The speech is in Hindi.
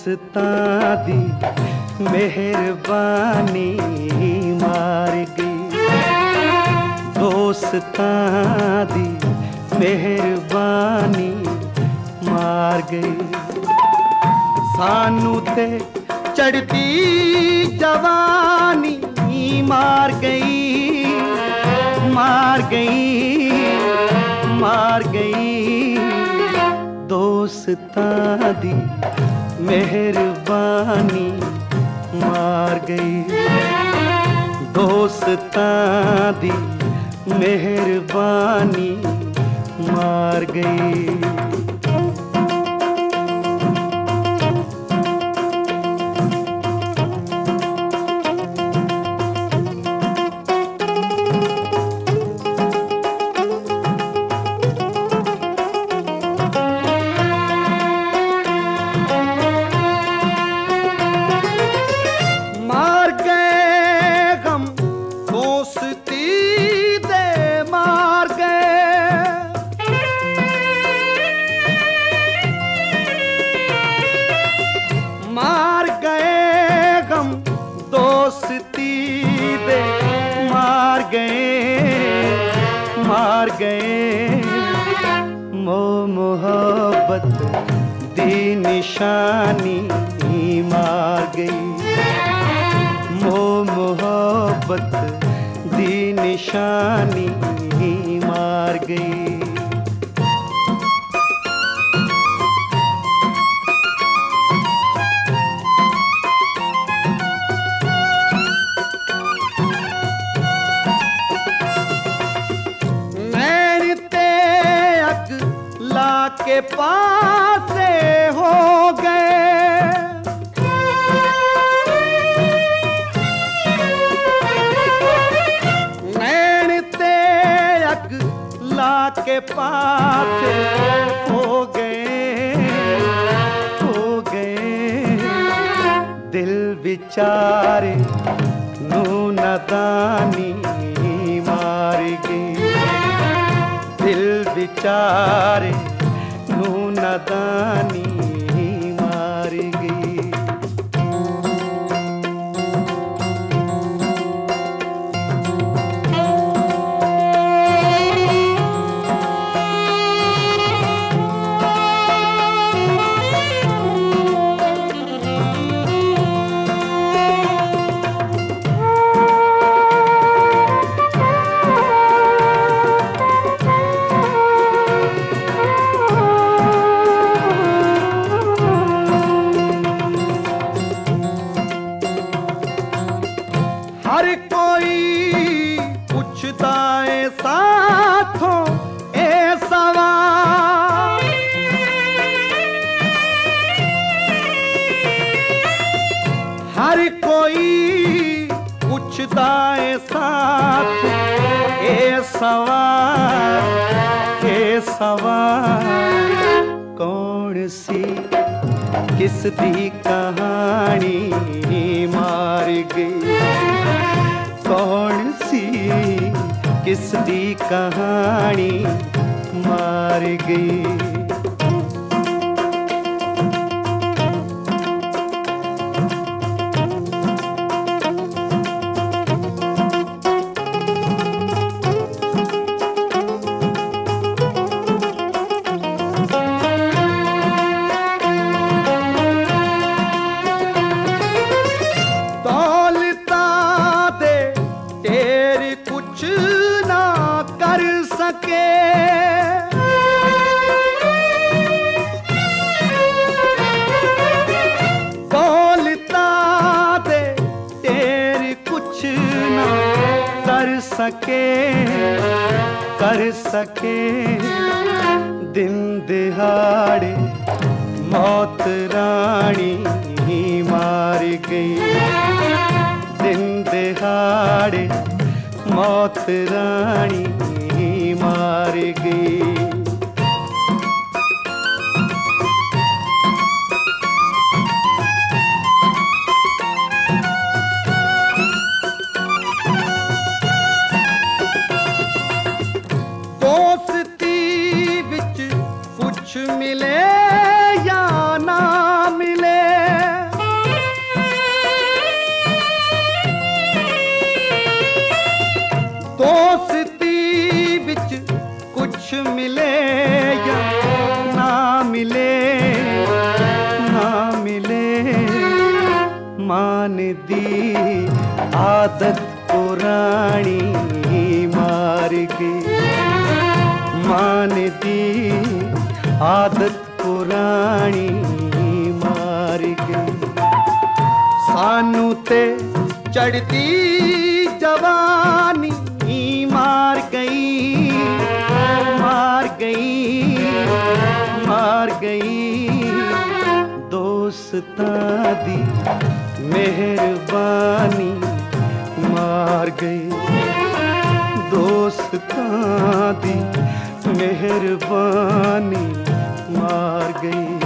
दोस्तां दी मेहरबानी मार गई, दोस्तां दी मेहरबानी मार गई। सानू ते चढ़ती जवानी मार गई, मार गई, मार गई। दोस्तां दी मेहरबानी मार गई, दोस्तां दी मेहरबानी मार गई। मार गए मोहब्बत दी निशानी मार गई, मोहब्बत दी निशानी मार गई। के पासे हो गए, नैन ते अगला के पासे हो गए, हो गए। दिल बेचारे नू नादानी मार गई, दिल बेचारे नादानी मार गई। हर कोई पूछता है साथों ए सवाल, हर कोई पूछता है साथ ए सवाल, ए सवाल। कौन सी किस दी कहानी मार गई, कौन सी किस दी कहानी मार गई। सके बोलता दे तेरी कुछ ना कर सके, कर सके। दिन दिहाड़े मौत रानी मार गई, दिन दिहाड़े मौत रानी मार गई। दोस्ती विच कुछ मिले या ना मिले, मिले या ना मिले, ना मिले, मान दी आदत पुरानी मार गई, मान दी आदत पुरानी मार गई। सानू ते चढ़ती जवानी मार गई, मार गई, मार गई। दोस्तां दी मेहरबानी मार गई, दोस्तां दी मेहरबानी मार गई।